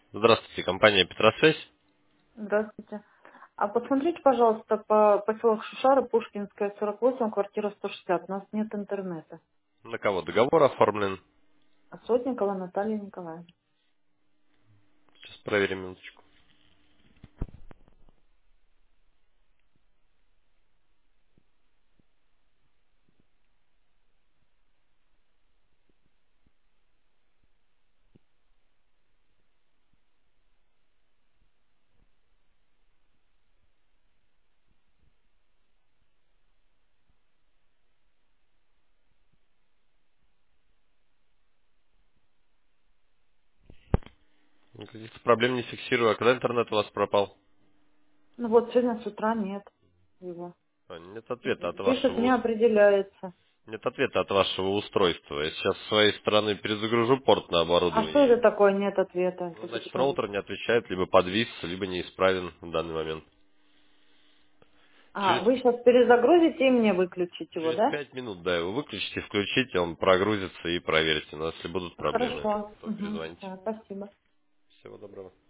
Здравствуйте, компания Петросвязь. Здравствуйте. А посмотрите, пожалуйста, по поселок Шушара, Пушкинская, 48, квартира 160. У нас нет интернета. На кого договор оформлен? А Сотникова Наталья Николаевна. Сейчас проверим минуточку. Никаких проблем не фиксирую. А когда интернет у вас пропал? Ну вот, сегодня с утра нет его. Нет ответа от Пишет, вашего не определяется. нет ответа от вашего устройства. Я сейчас с своей стороны перезагружу порт на А что это оборудование. такое, нет ответа? Ну, Это значит, что? роутер не отвечает, либо подвис, либо неисправен в данный момент. А, Через, вы сейчас перезагрузите и мне выключите его, через да? 5 минут, да, его выключите, включите, он прогрузится и проверите. Но если будут проблемы, Хорошо. то Угу. перезвоните. Да, спасибо. Всего доброго.